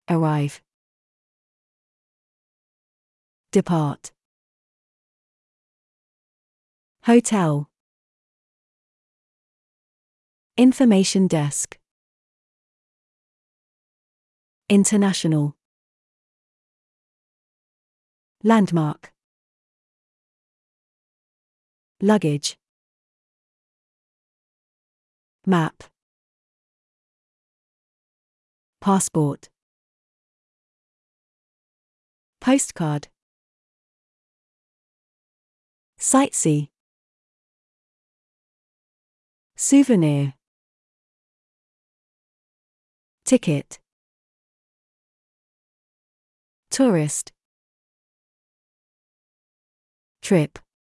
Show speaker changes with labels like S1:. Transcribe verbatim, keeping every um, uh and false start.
S1: Arrive. Depart. Hotel. Information desk. International. Landmark. Luggage. Map. Passport. Postcard. Sightsee. Souvenir. Ticket. Tourist. Trip.